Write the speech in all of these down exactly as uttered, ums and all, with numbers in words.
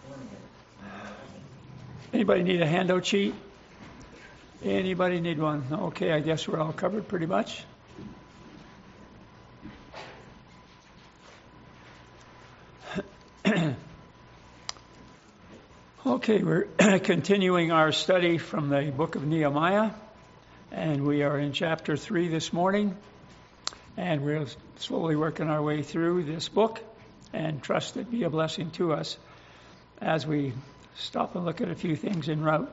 Anybody need a handout sheet? Anybody need one? Okay, I guess we're all covered pretty much. Okay, we're continuing our study from the book of Nehemiah, and we are in chapter three this morning, and we're slowly working our way through this book, and trust it be a blessing to us as we stop and look at a few things en route.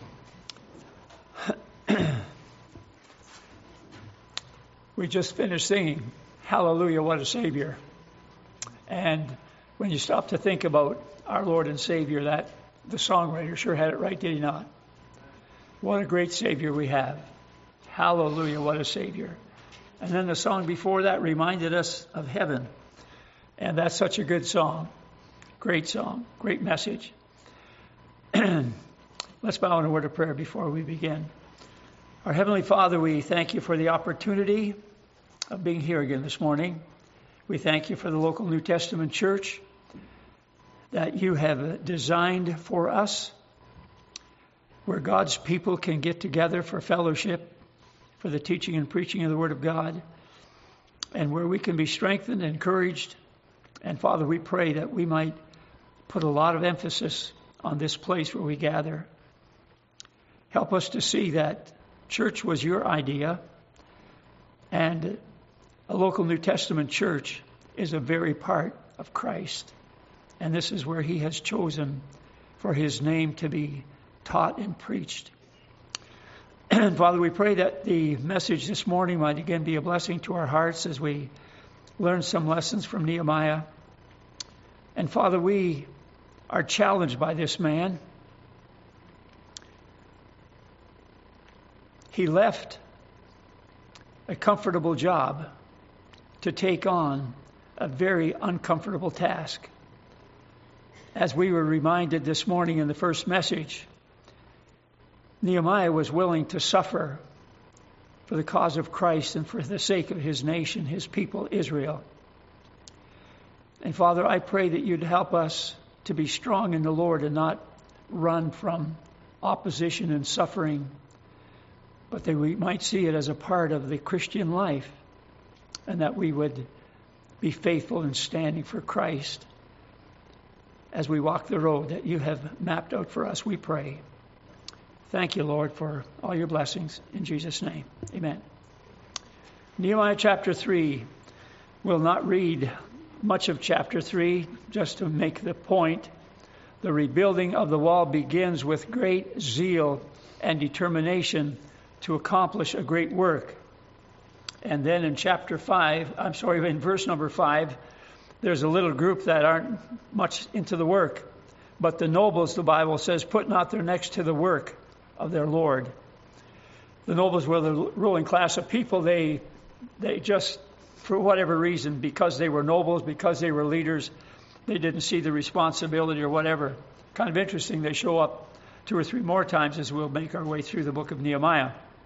We just finished singing, Hallelujah, what a Savior. And when you stop to think about our Lord and Savior, that the songwriter sure had it right, did he not? What a great Savior we have. Hallelujah, what a Savior. And then the song before that reminded us of heaven. And that's such a good song. Great song, great message. Let's bow in a word of prayer before we begin. Our Heavenly Father, we thank you for the opportunity of being here again this morning. We thank you for the local New Testament church that you have designed for us, where God's people can get together for fellowship, for the teaching and preaching of the Word of God, and where we can be strengthened, encouraged. And Father, we pray that we might put a lot of emphasis on this place where we gather. Help us to see that church was your idea, and a local New Testament church is a very part of Christ. And this is where he has chosen for his name to be taught and preached. And Father, we pray that the message this morning might again be a blessing to our hearts as we learn some lessons from Nehemiah. And Father, we are challenged by this man. He left a comfortable job to take on a very uncomfortable task. As we were reminded this morning in the first message, Nehemiah was willing to suffer for the cause of Christ and for the sake of his nation, his people, Israel. And Father, I pray that you'd help us to be strong in the Lord and not run from opposition and suffering, but that we might see it as a part of the Christian life, and that we would be faithful in standing for Christ as we walk the road that you have mapped out for us, we pray. Thank you, Lord, for all your blessings. In Jesus' name, amen. Nehemiah chapter three. We'll not read much of chapter three, just to make the point. The rebuilding of the wall begins with great zeal and determination to accomplish a great work. And then in chapter five, I'm sorry, in verse number five, there's a little group that aren't much into the work. But the nobles, the Bible says, put not their necks to the work of their Lord. The nobles were the ruling class of people. They, they just, for whatever reason, because they were nobles, because they were leaders, they didn't see the responsibility or whatever. Kind of interesting, they show up two or three more times as we'll make our way through the book of Nehemiah.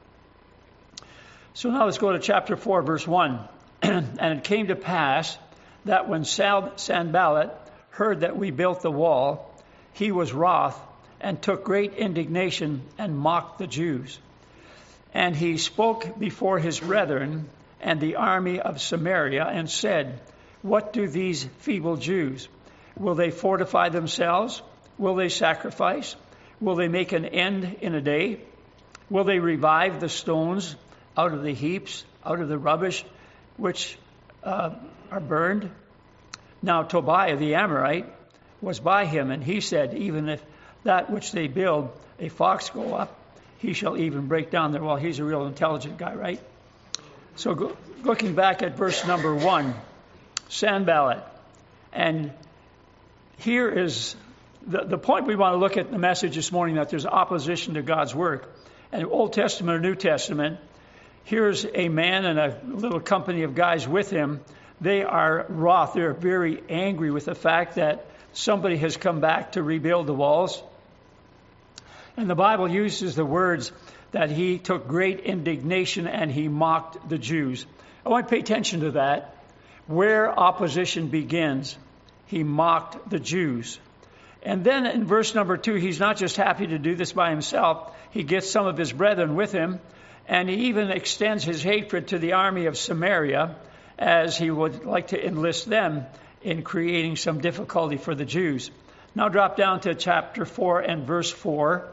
So now let's go to chapter four, verse one. And it came to pass that when Sanballat heard that we built the wall, he was wroth and took great indignation and mocked the Jews. And he spoke before his brethren and the army of Samaria and said, what do these feeble Jews? Will they fortify themselves? Will they sacrifice? Will they make an end in a day? Will they revive the stones out of the heaps, out of the rubbish, which uh, are burned? Now Tobiah the Amorite was by him, and he said, even if that which they build, a fox go up, he shall even break down their wall. He's a real intelligent guy, right? So go, looking back at verse number one, Sanballat. And here is the, the point we want to look at in the message this morning, that there's opposition to God's work. And Old Testament or New Testament, here's a man and a little company of guys with him. They are wroth. They're very angry with the fact that somebody has come back to rebuild the walls. And the Bible uses the words that he took great indignation and he mocked the Jews. I want to pay attention to that. Where opposition begins, he mocked the Jews. And then in verse number two, he's not just happy to do this by himself. He gets some of his brethren with him, and he even extends his hatred to the army of Samaria, as he would like to enlist them in creating some difficulty for the Jews. Now drop down to chapter four and verse four.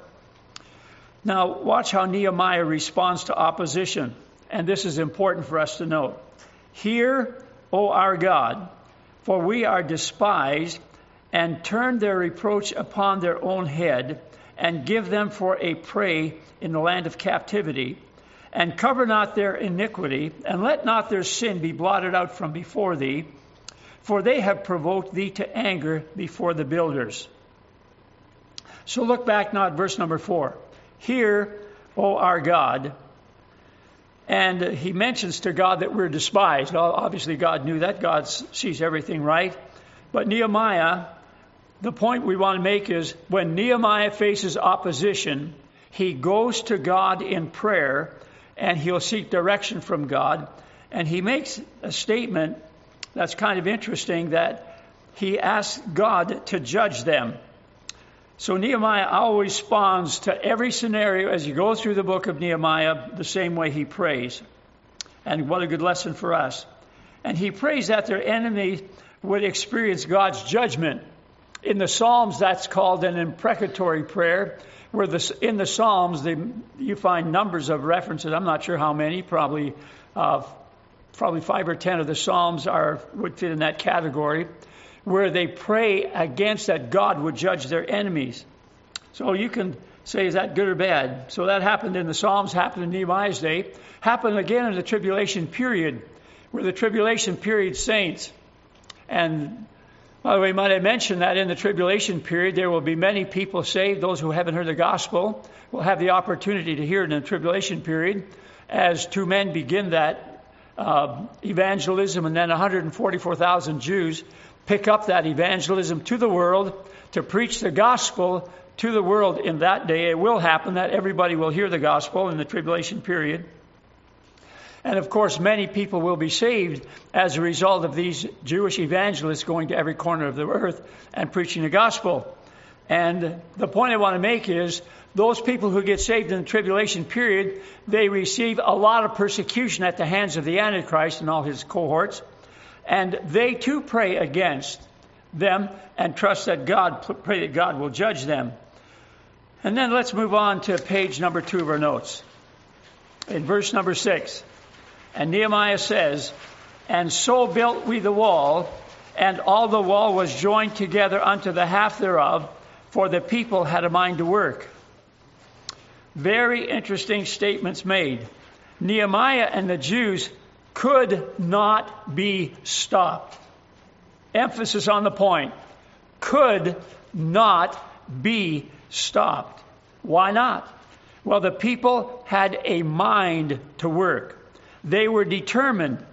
Now watch how Nehemiah responds to opposition. And this is important for us to note. Hear, O our God, for we are despised, and turn their reproach upon their own head, and give them for a prey in the land of captivity, and cover not their iniquity, and let not their sin be blotted out from before thee, for they have provoked thee to anger before the builders. So look back now at verse number four. Hear, O our God. And he mentions to God that we're despised. Obviously, God knew that. God sees everything right. But Nehemiah, the point we want to make is when Nehemiah faces opposition, he goes to God in prayer, and he'll seek direction from God. And he makes a statement that's kind of interesting, that he asks God to judge them. So Nehemiah always responds to every scenario as you go through the book of Nehemiah the same way he prays. And what a good lesson for us. And he prays that their enemy would experience God's judgment. In the Psalms, that's called an imprecatory prayer, where the, in the Psalms they, you find numbers of references. I'm not sure how many, probably uh, probably five or ten of the Psalms are would fit in that category, where they pray against that God would judge their enemies. So you can say, is that good or bad? So that happened in the Psalms, happened in Nehemiah's day, happened again in the tribulation period, where the tribulation period saints. And by the way, might I mention that in the tribulation period, there will be many people saved. Those who haven't heard the gospel will have the opportunity to hear it in the tribulation period, as two men begin that uh, evangelism, and then one hundred forty-four thousand Jews pick up that evangelism to the world, to preach the gospel to the world in that day. It will happen that everybody will hear the gospel in the tribulation period. And of course, many people will be saved as a result of these Jewish evangelists going to every corner of the earth and preaching the gospel. And the point I want to make is, those people who get saved in the tribulation period, they receive a lot of persecution at the hands of the Antichrist and all his cohorts. And they too pray against them and trust that God, pray that God will judge them. And then let's move on to page number two of our notes. In verse number six, and Nehemiah says, and so built we the wall, and all the wall was joined together unto the half thereof, for the people had a mind to work. Very interesting statements made. Nehemiah and the Jews could not be stopped. Emphasis on the point. Could not be stopped. Why not? Well, the people had a mind to work. They were determined.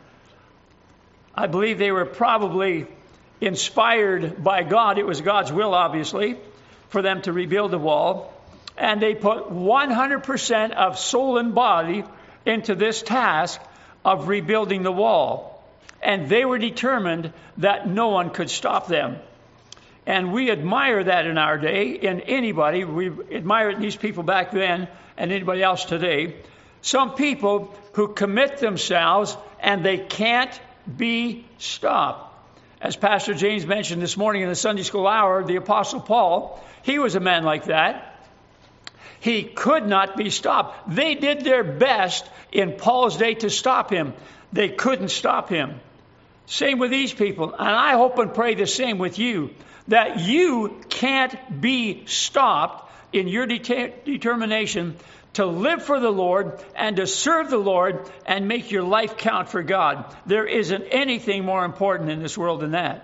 I believe they were probably inspired by God. It was God's will, obviously, for them to rebuild the wall. And they put one hundred percent of soul and body into this task of rebuilding the wall. And they were determined that no one could stop them. And we admire that in our day, in anybody. We admire these people back then and anybody else today. Some people who commit themselves and they can't be stopped. As Pastor James mentioned this morning in the Sunday school hour, the Apostle Paul, he was a man like that. He could not be stopped. They did their best in Paul's day to stop him. They couldn't stop him. Same with these people. And I hope and pray the same with you, that you can't be stopped in your det- determination to live for the Lord and to serve the Lord and make your life count for God. There isn't anything more important in this world than that.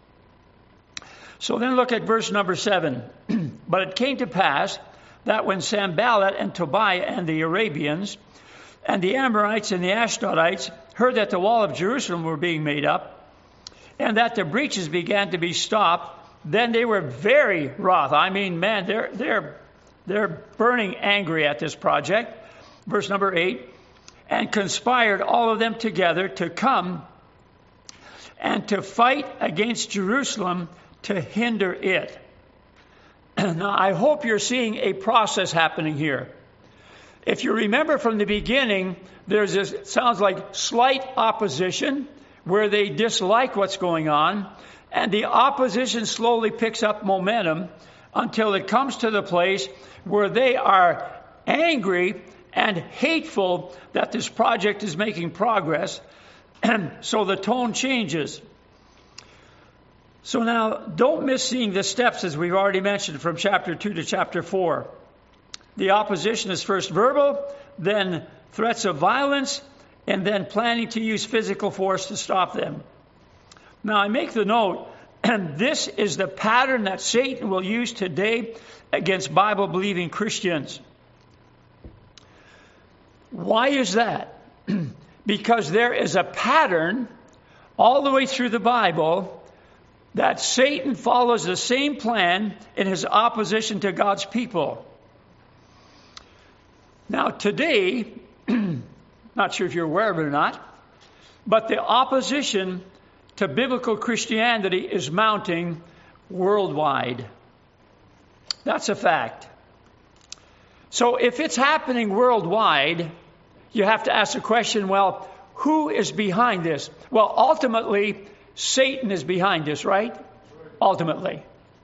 So then look at verse number seven. But it came to pass that when Sanballat and Tobiah and the Arabians and the Amorites and the Ashdodites heard that the wall of Jerusalem were being made up and that the breaches began to be stopped, then they were very wroth. I mean, man, they're they're they're burning angry at this project. Verse number eight, and conspired all of them together to come and to fight against Jerusalem to hinder it. Now, I hope you're seeing a process happening here. If you remember from the beginning, there's this, it sounds like slight opposition where they dislike what's going on, and the opposition slowly picks up momentum until it comes to the place where they are angry and hateful that this project is making progress, and so the tone changes. So now, don't miss seeing the steps, as we've already mentioned, from chapter two to chapter four. The opposition is first verbal, then threats of violence, and then planning to use physical force to stop them. Now, I make the note, and this is the pattern that Satan will use today against Bible-believing Christians. Why is that? Because there is a pattern all the way through the Bible that Satan follows the same plan in his opposition to God's people. Now today, not sure if you're aware of it or not, but the opposition to biblical Christianity is mounting worldwide. That's a fact. So if it's happening worldwide, you have to ask the question, well, who is behind this? Well, ultimately, Satan is behind this, right? Ultimately.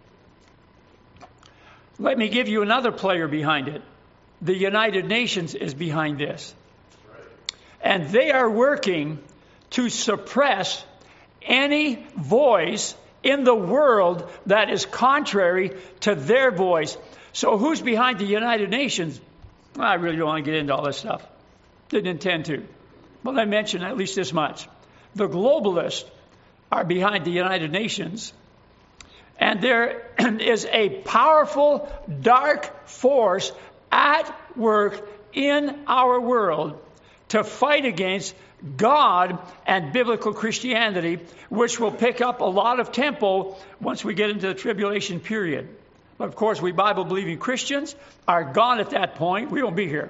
Let me give you another player behind it. The United Nations is behind this. And they are working to suppress any voice in the world that is contrary to their voice. So who's behind the United Nations? Well, I really don't want to get into all this stuff. Didn't intend to. But I mentioned at least this much. The globalists are behind the United Nations. And there is a powerful dark force at work in our world to fight against God and biblical Christianity, which will pick up a lot of tempo once we get into the tribulation period. But of course, we Bible-believing Christians are gone at that point. We won't be here.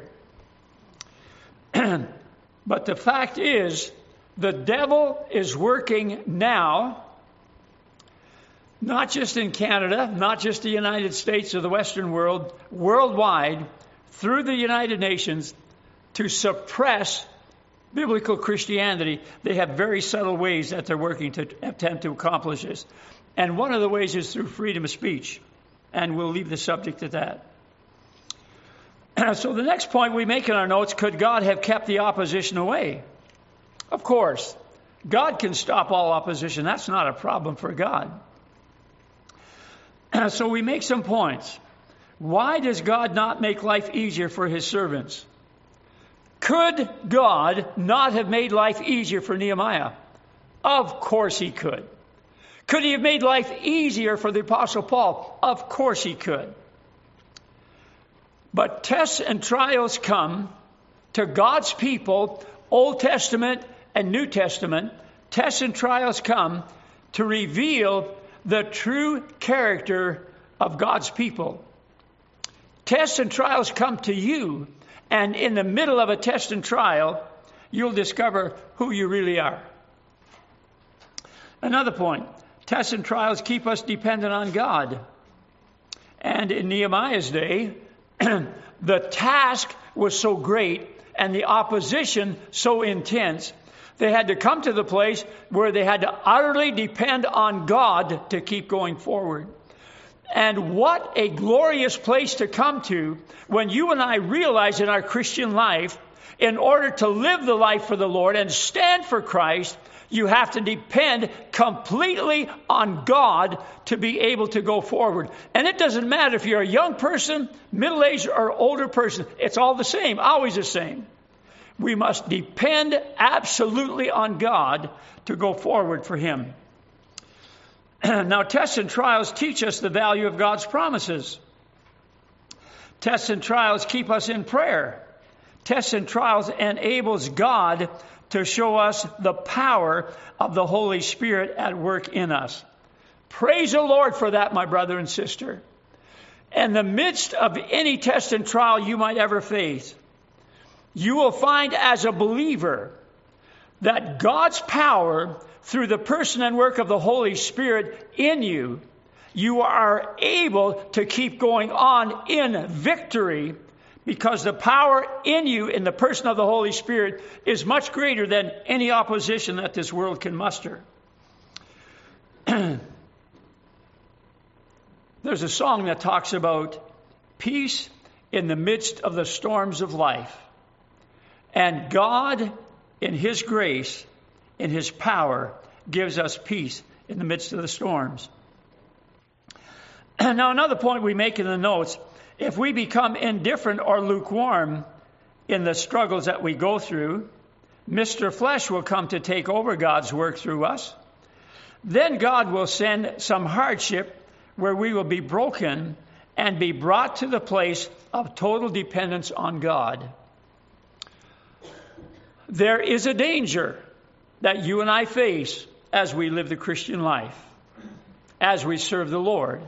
But the fact is, the devil is working now, not just in Canada, not just the United States or the Western world, worldwide, through the United Nations, to suppress biblical Christianity. They have very subtle ways that they're working to attempt to accomplish this. And one of the ways is through freedom of speech. And we'll leave the subject at that. So the next point we make in our notes, could God have kept the opposition away? Of course. God can stop all opposition. That's not a problem for God. So we make some points. Why does God not make life easier for his servants? Could God not have made life easier for Nehemiah? Of course he could. Could he have made life easier for the Apostle Paul? Of course he could. But tests and trials come to God's people, Old Testament and New Testament. Tests and trials come to reveal the true character of God's people. Tests and trials come to you, and in the middle of a test and trial, you'll discover who you really are. Another point, tests and trials keep us dependent on God. And in Nehemiah's day, the task was so great and the opposition so intense, they had to come to the place where they had to utterly depend on God to keep going forward. And what a glorious place to come to when you and I realize in our Christian life, in order to live the life for the Lord and stand for Christ, you have to depend completely on God to be able to go forward. And it doesn't matter if you're a young person, middle-aged, or older person. It's all the same, always the same. We must depend absolutely on God to go forward for him. Now, tests and trials teach us the value of God's promises. Tests and trials keep us in prayer. Tests and trials enables God to show us the power of the Holy Spirit at work in us. Praise the Lord for that, my brother and sister. In the midst of any test and trial you might ever face, you will find as a believer that God's power through the person and work of the Holy Spirit in you you are able to keep going on in victory, because the power in you, in the person of the Holy Spirit, is much greater than any opposition that this world can muster. There's a song that talks about peace in the midst of the storms of life. And God, in His grace, in His power, gives us peace in the midst of the storms. Now, another point we make in the notes, if we become indifferent or lukewarm in the struggles that we go through, Mister Flesh will come to take over God's work through us. Then God will send some hardship where we will be broken and be brought to the place of total dependence on God. There is a danger that you and I face as we live the Christian life, as we serve the Lord.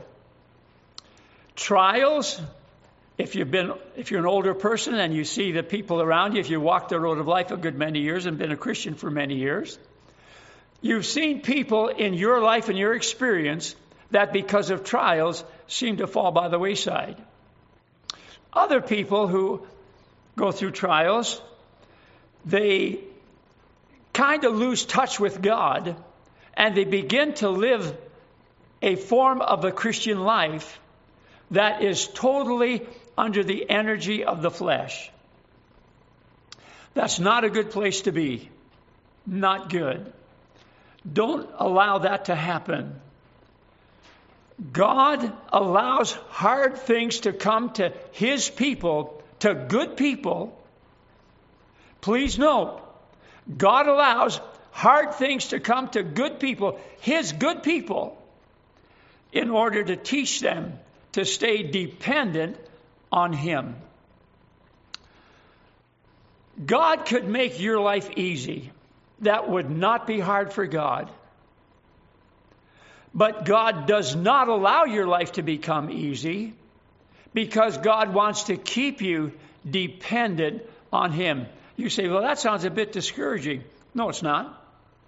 Trials, if you've been, if you're an older person and you see the people around you, if you walked the road of life a good many years and been a Christian for many years, you've seen people in your life and your experience that because of trials seem to fall by the wayside. Other people who go through trials, they kind of lose touch with God and they begin to live a form of a Christian life that is totally under the energy of the flesh. That's not a good place to be. Not good. Don't allow that to happen. God allows hard things to come to His people, to good people. Please note, God allows hard things to come to good people, His good people, in order to teach them to stay dependent on Him. God could make your life easy. That would not be hard for God. But God does not allow your life to become easy because God wants to keep you dependent on Him. You say, well, that sounds a bit discouraging. No, it's not.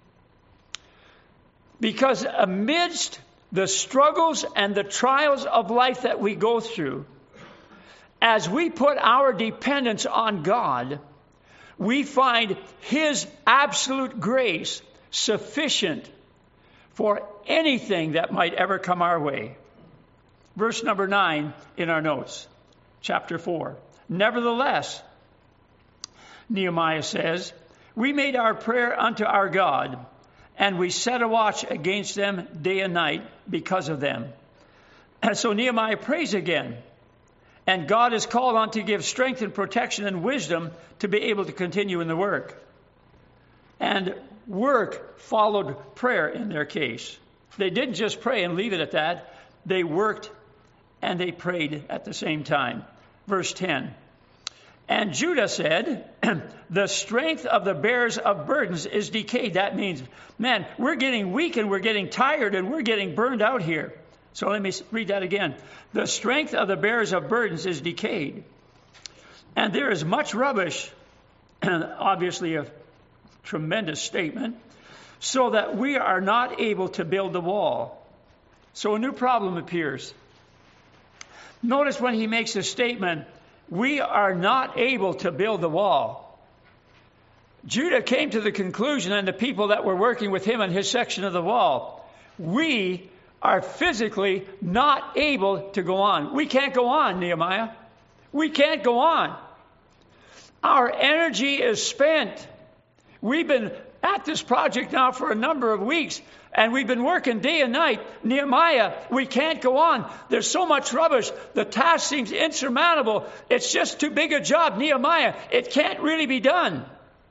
Because amidst the struggles and the trials of life that we go through, as we put our dependence on God, we find His absolute grace sufficient for anything that might ever come our way. Verse number nine in our notes, chapter four. Nevertheless, Nehemiah says, we made our prayer unto our God, and we set a watch against them day and night because of them. And so Nehemiah prays again. And God is called on to give strength and protection and wisdom to be able to continue in the work. And work followed prayer in their case. They didn't just pray and leave it at that. They worked and they prayed at the same time. Verse ten. And Judah said, the strength of the bearers of burdens is decayed. That means, man, we're getting weak and we're getting tired and we're getting burned out here. So let me read that again. The strength of the bearers of burdens is decayed. And there is much rubbish, and obviously a tremendous statement, so that we are not able to build the wall. So a new problem appears. Notice when he makes a statement, we are not able to build the wall. Judah came to the conclusion, and the people that were working with him in his section of the wall, we are physically not able to go on. We can't go on, Nehemiah. We can't go on. Our energy is spent. We've been at this project now for a number of weeks, and we've been working day and night. Nehemiah, we can't go on. There's so much rubbish. The task seems insurmountable. It's just too big a job. Nehemiah, it can't really be done.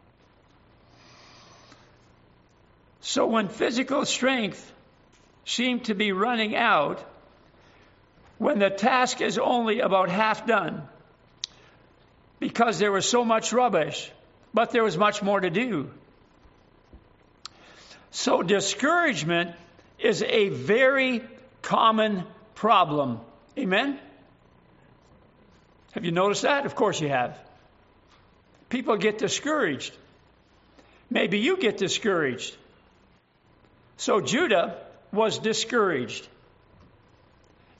So when physical strength seemed to be running out, when the task is only about half done, because there was so much rubbish, but there was much more to do. So discouragement is a very common problem. Amen? Have you noticed that? Of course you have. People get discouraged. Maybe you get discouraged. So Judah was discouraged.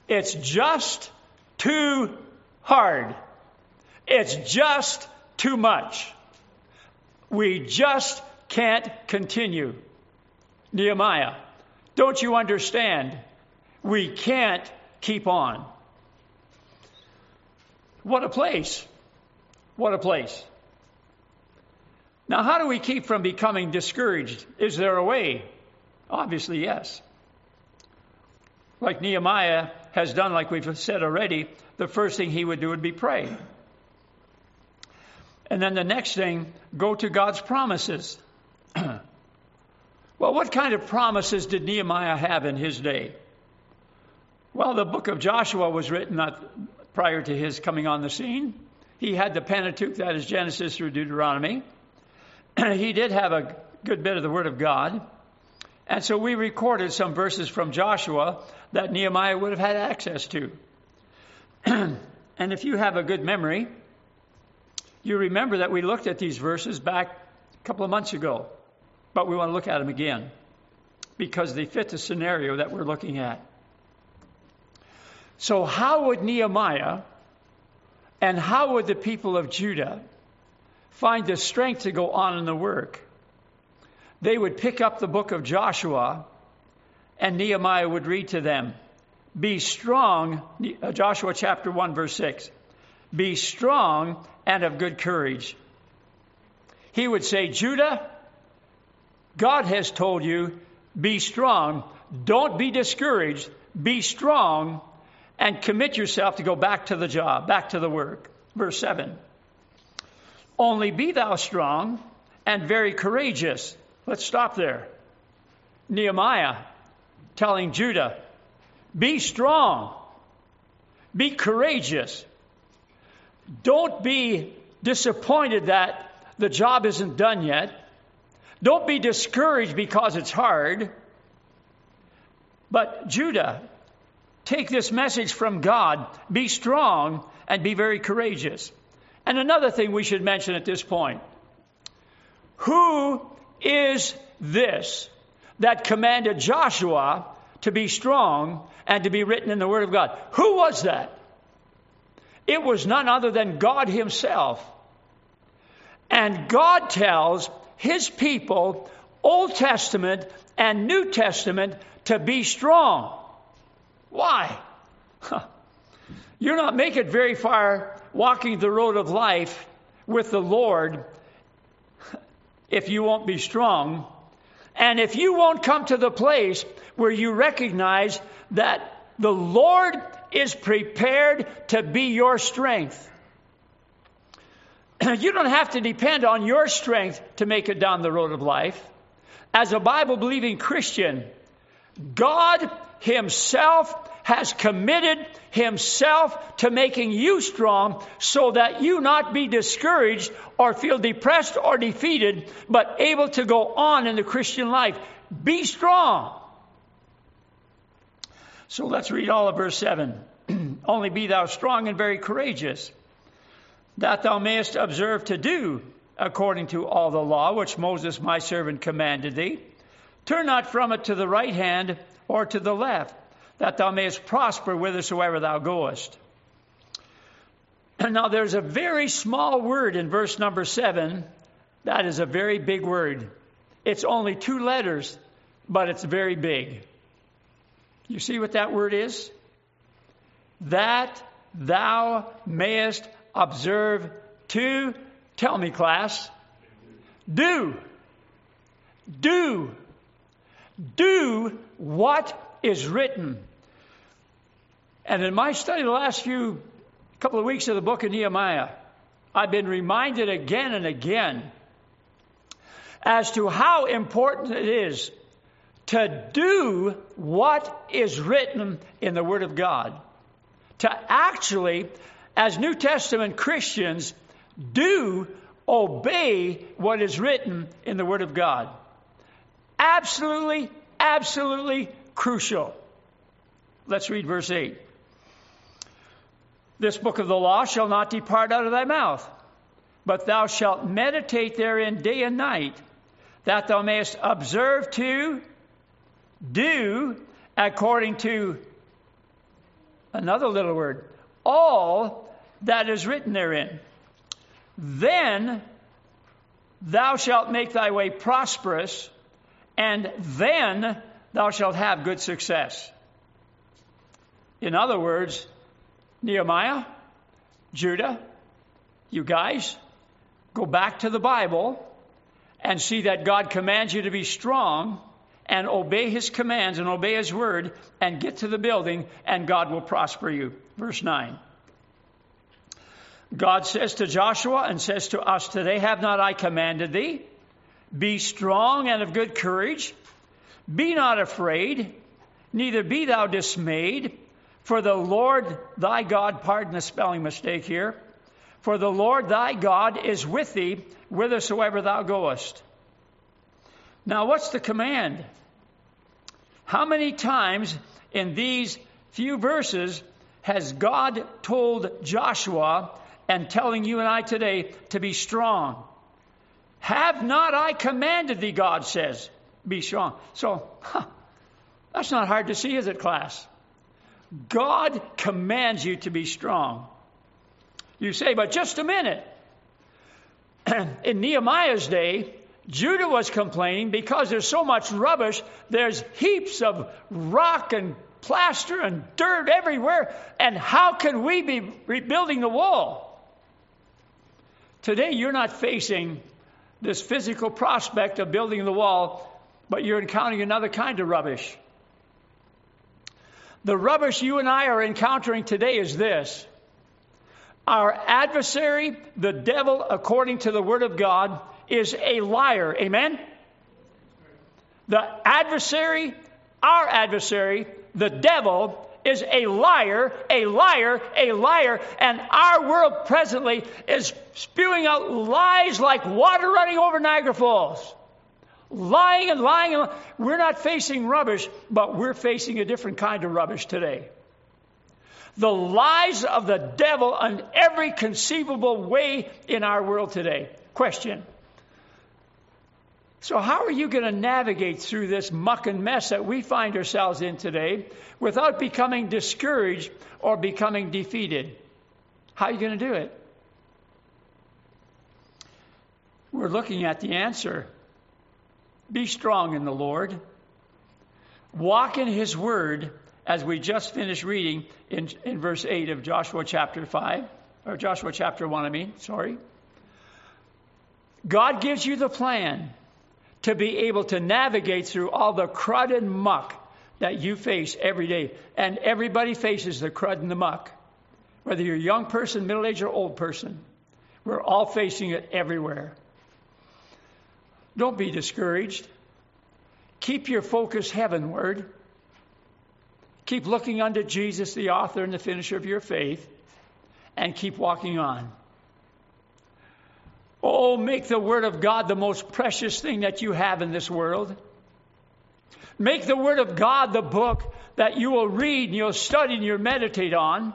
It's just too hard. It's just too much. We just can't continue. Nehemiah, don't you understand? We can't keep on. What a place. What a place. Now, how do we keep from becoming discouraged? Is there a way? Obviously, yes. Like Nehemiah has done, like we've said already, the first thing he would do would be pray. And then the next thing, go to God's promises. Well, what kind of promises did Nehemiah have in his day? Well, the book of Joshua was written not prior to his coming on the scene. He had the Pentateuch, that is Genesis through Deuteronomy. He did have a good bit of the Word of God. And so we recorded some verses from Joshua that Nehemiah would have had access to. And if you have a good memory, you remember that we looked at these verses back a couple of months ago. But we want to look at them again because they fit the scenario that we're looking at. So how would Nehemiah and how would the people of Judah find the strength to go on in the work? They would pick up the book of Joshua, and Nehemiah would read to them, be strong, Joshua chapter one, verse six, be strong and of good courage. He would say, Judah, God has told you, be strong, don't be discouraged, be strong, and commit yourself to go back to the job, back to the work. Verse seven, only be thou strong and very courageous. Let's stop there. Nehemiah telling Judah, be strong, be courageous. Don't be disappointed that the job isn't done yet. Don't be discouraged because it's hard. But Judah, take this message from God, be strong and be very courageous. And another thing we should mention at this point, who is this that commanded Joshua to be strong and to be written in the Word of God? Who was that? It was none other than God himself. And God tells his people, Old Testament and New Testament, to be strong. Why? Huh. You're not making it very far walking the road of life with the Lord if you won't be strong. And if you won't come to the place where you recognize that the Lord is prepared to be your strength. You don't have to depend on your strength to make it down the road of life. As a Bible-believing Christian, God himself has committed himself to making you strong so that you not be discouraged or feel depressed or defeated, but able to go on in the Christian life. Be strong. So let's read all of verse seven. Only be thou strong and very courageous, that thou mayest observe to do according to all the law which Moses my servant commanded thee. Turn not from it to the right hand or to the left, that thou mayest prosper whithersoever thou goest. And now there's a very small word in verse number seven. That is a very big word. It's only two letters, but it's very big. You see what that word is? That thou mayest observe to, tell me class, do. Do. Do what is written. And in my study the last few couple of weeks of the book of Nehemiah, I've been reminded again and again as to how important it is to do what is written in the Word of God. To actually, as New Testament Christians, do obey what is written in the Word of God. Absolutely, absolutely crucial. Let's read verse eight. This book of the law shall not depart out of thy mouth, but thou shalt meditate therein day and night, that thou mayest observe to do according to Another little word. All that is written therein. Then thou shalt make thy way prosperous, and then thou shalt have good success. In other words, Nehemiah, Judah, you guys, go back to the Bible and see that God commands you to be strong and obey his commands and obey his word and get to the building, and God will prosper you. Verse nine. God says to Joshua and says to us today, have not I commanded thee? Be strong and of good courage. Be not afraid, neither be thou dismayed. For the Lord thy God, pardon the spelling mistake here, for the Lord thy God is with thee whithersoever thou goest. Now what's the command? How many times in these few verses has God told Joshua and telling you and I today to be strong? Have not I commanded thee, God says, be strong. So, huh, that's not hard to see, is it, class? God commands you to be strong. You say, but just a minute. In Nehemiah's day, Judah was complaining because there's so much rubbish. There's heaps of rock and plaster and dirt everywhere. And how can we be rebuilding the wall? Today, you're not facing this physical prospect of building the wall, but you're encountering another kind of rubbish. The rubbish you and I are encountering today is this. Our adversary, the devil, according to the Word of God, is a liar. Amen? The adversary, our adversary, the devil, is a liar, a liar, a liar, and our world presently is spewing out lies like water running over Niagara Falls. Lying and lying and lying. We're not facing rubbish, but we're facing a different kind of rubbish today. The lies of the devil in every conceivable way in our world today. Question. So how are you going to navigate through this muck and mess that we find ourselves in today without becoming discouraged or becoming defeated? How are you going to do it? We're looking at the answer. Be strong in the Lord. Walk in his word, as we just finished reading in, in verse eight of Joshua chapter five, or Joshua chapter one, I mean, sorry. God gives you the plan to be able to navigate through all the crud and muck that you face every day. And everybody faces the crud and the muck. Whether you're a young person, middle-aged, or old person. We're all facing it everywhere. Don't be discouraged. Keep your focus heavenward. Keep looking unto Jesus, the author and the finisher of your faith, and keep walking on. Oh, make the Word of God the most precious thing that you have in this world. Make the Word of God the book that you will read and you'll study and you'll meditate on.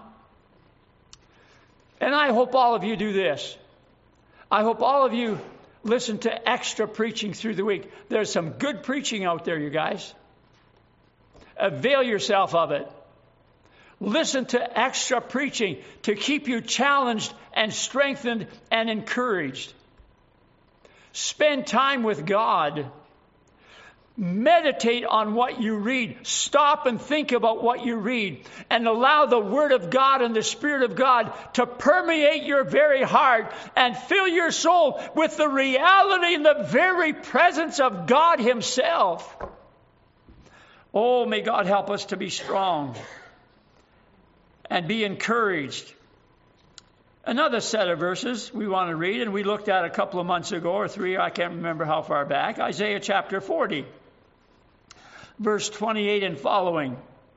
And I hope all of you do this. I hope all of you listen to extra preaching through the week. There's some good preaching out there, you guys. Avail yourself of it. Listen to extra preaching to keep you challenged and strengthened and encouraged. Spend time with God. Meditate on what you read. Stop and think about what you read. And allow the Word of God and the Spirit of God to permeate your very heart and fill your soul with the reality and the very presence of God Himself. Oh, may God help us to be strong and be encouraged. Another set of verses we want to read, and we looked at a couple of months ago, or three, I can't remember how far back, Isaiah chapter forty, verse twenty-eight and following.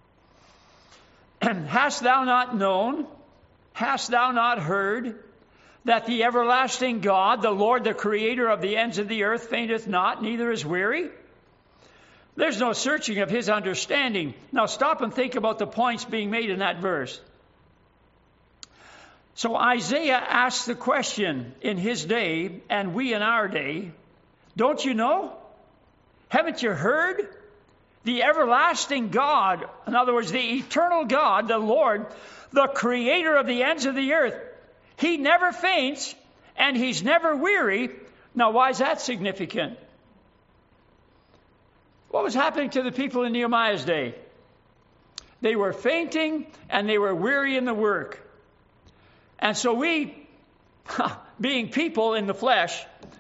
Hast thou not known, hast thou not heard, that the everlasting God, the Lord, the creator of the ends of the earth, fainteth not, neither is weary? There's no searching of His understanding. Now stop and think about the points being made in that verse. So Isaiah asked the question in his day, and we in our day, don't you know? Haven't you heard the everlasting God, in other words, the eternal God, the Lord, the creator of the ends of the earth, he never faints and he's never weary. Now, why is that significant? What was happening to the people in Nehemiah's day? They were fainting and they were weary in the work. And so we, being people in the flesh,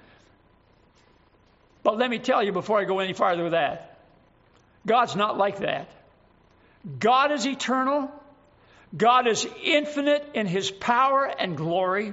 but let me tell you before I go any farther with that, God's not like that. God is eternal. God is infinite in his power and glory.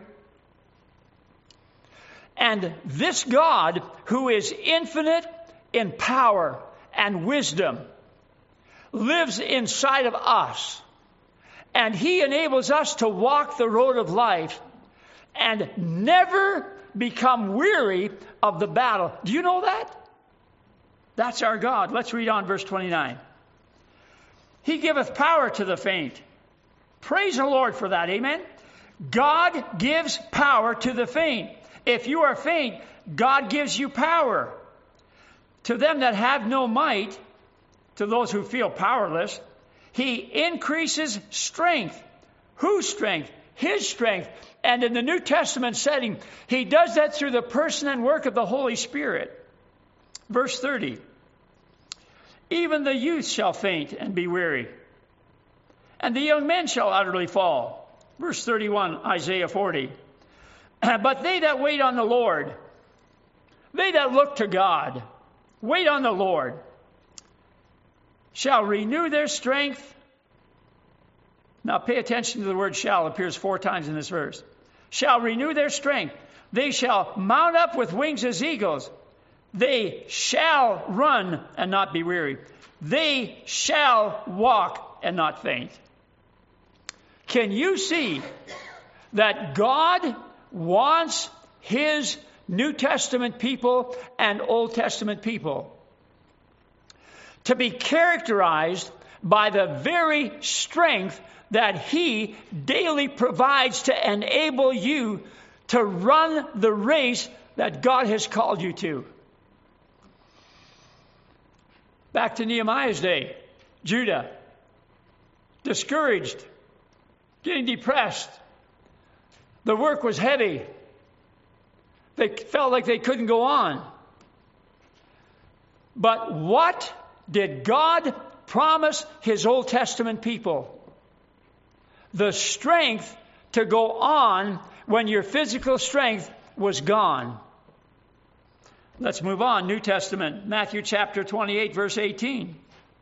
And this God, who is infinite in power and wisdom, lives inside of us. And he enables us to walk the road of life and never become weary of the battle. Do you know that? That's our God. Let's read on verse twenty-nine. He giveth power to the faint. Praise the Lord for that. Amen. God gives power to the faint. If you are faint, God gives you power. To them that have no might, to those who feel powerless, he increases strength. Whose strength? His strength. And in the New Testament setting, he does that through the person and work of the Holy Spirit. Verse thirty. Even the youth shall faint and be weary, and the young men shall utterly fall. Verse thirty-one, Isaiah forty. But they that wait on the Lord, they that look to God, wait on the Lord, shall renew their strength. Now pay attention to the word shall. It appears four times in this verse. Shall renew their strength. They shall mount up with wings as eagles. They shall run and not be weary. They shall walk and not faint. Can you see that God wants his New Testament people and Old Testament people to be characterized by the very strength that he daily provides to enable you to run the race that God has called you to? Back to Nehemiah's day, Judah, discouraged, getting depressed. The work was heavy. They felt like they couldn't go on. But what did God promise his Old Testament people? The strength to go on when your physical strength was gone. Let's move on. New Testament, Matthew chapter twenty-eight, verse eighteen.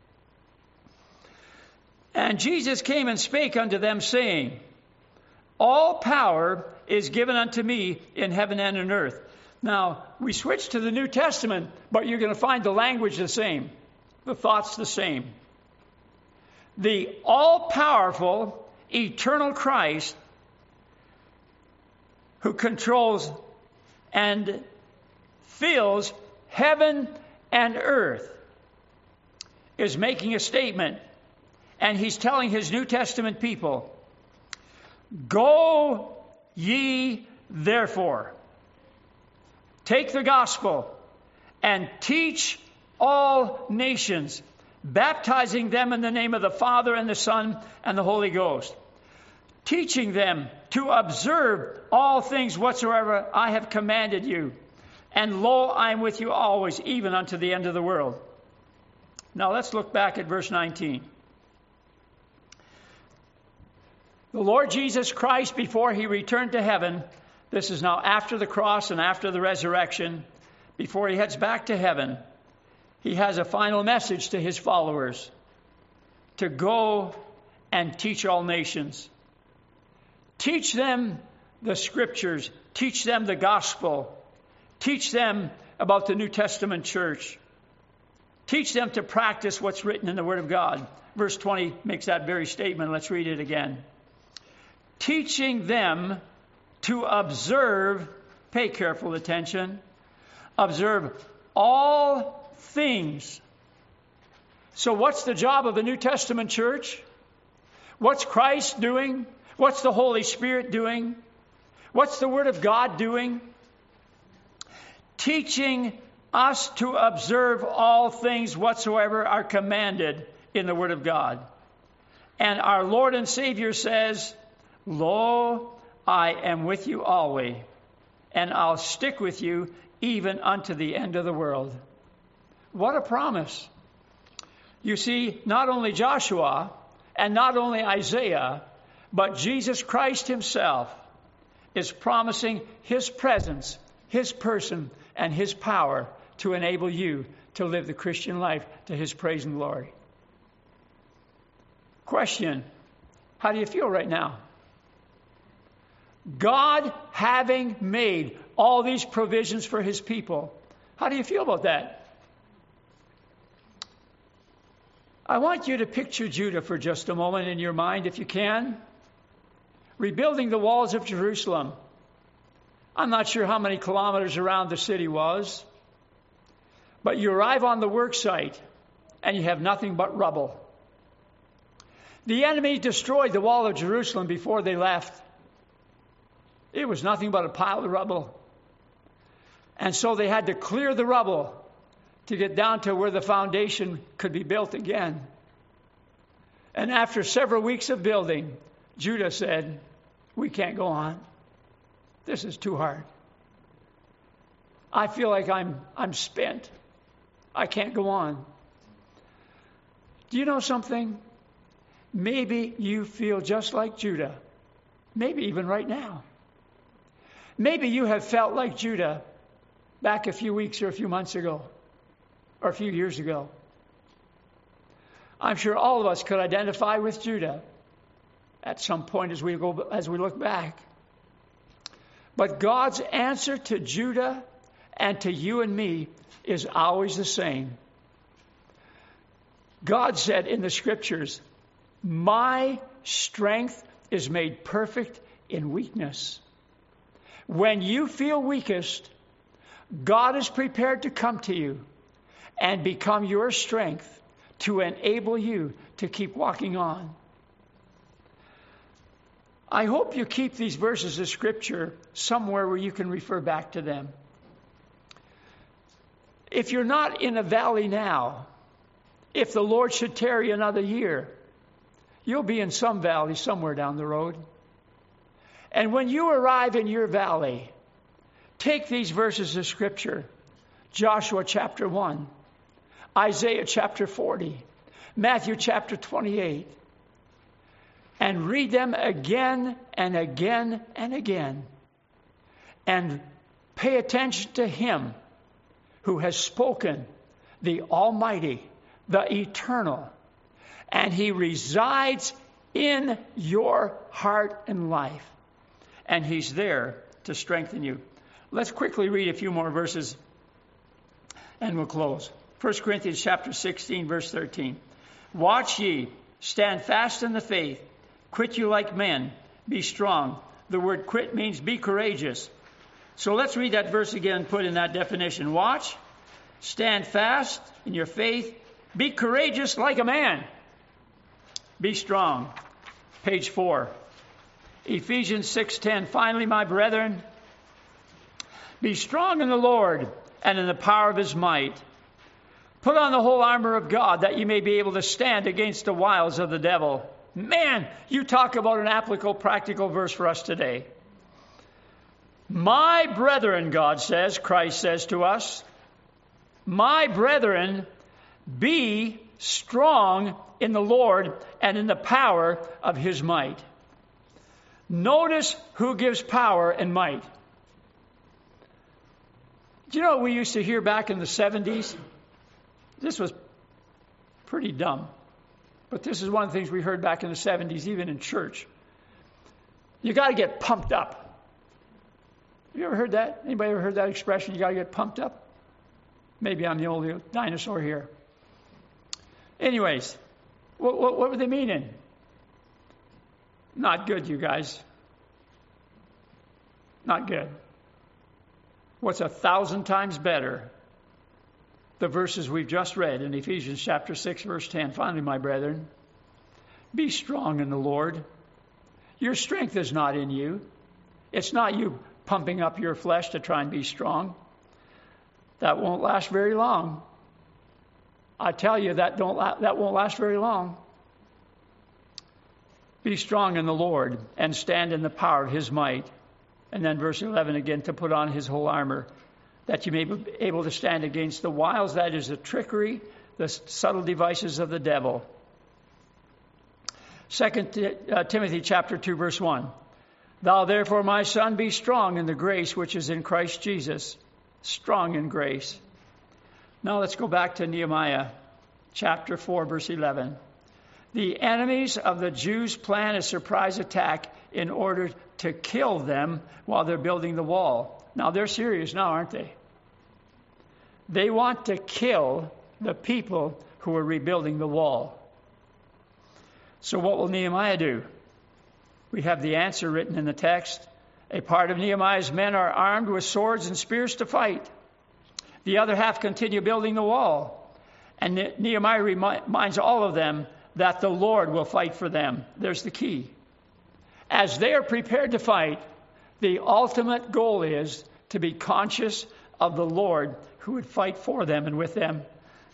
And Jesus came and spake unto them, saying, all power is given unto me in heaven and in earth. Now, we switch to the New Testament, but you're going to find the language the same, the thoughts the same. The all-powerful, eternal Christ, who controls and fills heaven and earth, is making a statement, and he's telling his New Testament people, go ye therefore, take the gospel and teach all nations, baptizing them in the name of the Father and the Son and the Holy Ghost, teaching them to observe all things whatsoever I have commanded you. And lo, I am with you always, even unto the end of the world. Now let's look back at verse nineteen. The Lord Jesus Christ, before he returned to heaven, this is now after the cross and after the resurrection, before he heads back to heaven, he has a final message to his followers: to go and teach all nations. Teach them the scriptures. Teach them the gospel. Teach them about the New Testament church. Teach them to practice what's written in the Word of God. Verse twenty makes that very statement. Let's read it again. Teaching them to observe, pay careful attention, observe all things. So what's the job of the New Testament church? What's Christ doing? What's the Holy Spirit doing? What's the Word of God doing? Teaching us to observe all things whatsoever are commanded in the Word of God. And our Lord and Savior says, Lo, I am with you always, and I'll stick with you even unto the end of the world. What a promise. You see, not only Joshua and not only Isaiah, but Jesus Christ himself is promising his presence, his person, and his power to enable you to live the Christian life to his praise and glory. Question, how do you feel right now? God having made all these provisions for his people, how do you feel about that? I want you to picture Judah for just a moment in your mind, if you can. Rebuilding the walls of Jerusalem. I'm not sure how many kilometers around the city was, but you arrive on the work site and you have nothing but rubble. The enemy destroyed the wall of Jerusalem before they left. It was nothing but a pile of rubble. And so they had to clear the rubble to get down to where the foundation could be built again. And after several weeks of building, Judah said, we can't go on. This is too hard. I feel like I'm I'm spent. I can't go on. Do you know something? Maybe you feel just like Judah. Maybe even right now. Maybe you have felt like Judah back a few weeks or a few months ago or a few years ago. I'm sure all of us could identify with Judah at some point as we go as we look back. But God's answer to Judah and to you and me is always the same. God said in the scriptures, my strength is made perfect in weakness. When you feel weakest, God is prepared to come to you and become your strength to enable you to keep walking on. I hope you keep these verses of Scripture somewhere where you can refer back to them. If you're not in a valley now, if the Lord should tarry another year, you'll be in some valley somewhere down the road. And when you arrive in your valley, take these verses of Scripture, Joshua chapter one, Isaiah chapter forty, Matthew chapter twenty-eight, and read them again and again and again. And pay attention to him who has spoken, the Almighty, the Eternal. And he resides in your heart and life. And he's there to strengthen you. Let's quickly read a few more verses and we'll close. First Corinthians chapter sixteen, verse thirteen. Watch ye, stand fast in the faith, quit you like men, be strong. The word quit means be courageous. So let's read that verse again and put in that definition. Watch, stand fast in your faith, be courageous like a man. Be strong. Page four. Ephesians six ten. Finally, my brethren, be strong in the Lord and in the power of his might. Put on the whole armor of God that you may be able to stand against the wiles of the devil. Man, you talk about an applicable, practical verse for us today. My brethren, God says, Christ says to us, my brethren, be strong in the Lord and in the power of his might. Notice who gives power and might. Do you know what we used to hear back in the seventies? This was pretty dumb. But this is one of the things we heard back in the seventies, even in church. You got to get pumped up. Have you ever heard that? Anybody ever heard that expression, you got to get pumped up? Maybe I'm the only dinosaur here. Anyways, what, what, what were they meaning? Not good, you guys. Not good. What's a thousand times better? The verses we've just read in Ephesians chapter six, verse ten. Finally, my brethren, be strong in the Lord. Your strength is not in you. It's not you pumping up your flesh to try and be strong. That won't last very long. I tell you, that don't la- that won't last very long. Be strong in the Lord and stand in the power of his might. And then verse eleven again, to put on his whole armor, that you may be able to stand against the wiles, that is the trickery, the subtle devices of the devil. Second Timothy chapter two, verse one. Thou therefore, my son, be strong in the grace which is in Christ Jesus. Strong in grace. Now let's go back to Nehemiah chapter four, verse eleven. The enemies of the Jews plan a surprise attack in order to kill them while they're building the wall. Now they're serious now, aren't they? They want to kill the people who are rebuilding the wall. So what will Nehemiah do? We have the answer written in the text. A part of Nehemiah's men are armed with swords and spears to fight. The other half continue building the wall. And Nehemiah reminds all of them that the Lord will fight for them. There's the key. As they are prepared to fight, the ultimate goal is to be conscious of the Lord who would fight for them and with them.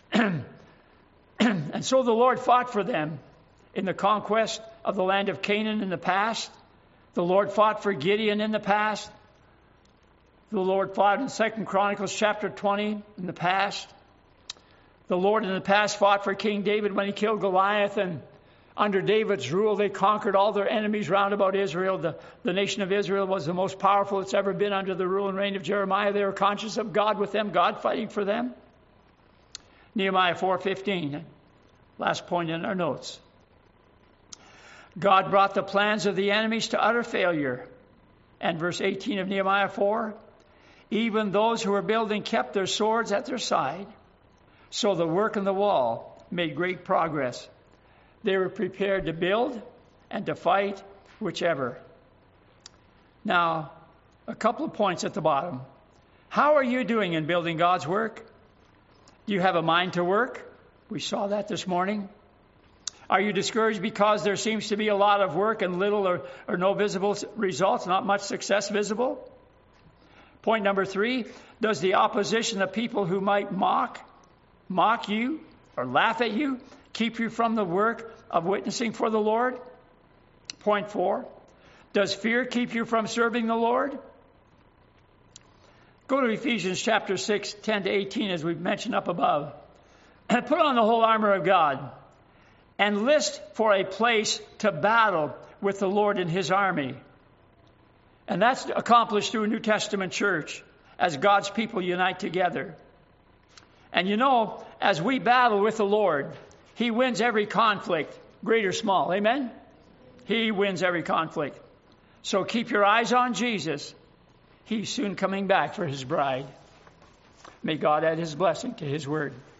And so the Lord fought for them in the conquest of the land of Canaan in the past. The Lord fought for Gideon in the past. The Lord fought in Second Chronicles chapter twenty in the past. The Lord in the past fought for King David when he killed Goliath, and under David's rule they conquered all their enemies round about Israel. The, the nation of Israel was the most powerful it's ever been under the rule and reign of Jeremiah. They were conscious of God with them, God fighting for them. Nehemiah four fifteen, last point in our notes. God brought the plans of the enemies to utter failure. And verse eighteen of Nehemiah four, even those who were building kept their swords at their side. So the work on the wall made great progress. They were prepared to build and to fight, whichever. Now, a couple of points at the bottom. How are you doing in building God's work? Do you have a mind to work? We saw that this morning. Are you discouraged because there seems to be a lot of work and little or, or no visible results, not much success visible? Point number three, does the opposition of people who might mock, mock you or laugh at you, keep you from the work of witnessing for the Lord? Point four, does fear keep you from serving the Lord? Go to Ephesians chapter six, ten to eighteen, as we've mentioned up above. And put on the whole armor of God and list for a place to battle with the Lord and his army. And that's accomplished through a New Testament church as God's people unite together. And you know, as we battle with the Lord, he wins every conflict, great or small. Amen? He wins every conflict. So keep your eyes on Jesus. He's soon coming back for his bride. May God add his blessing to his word.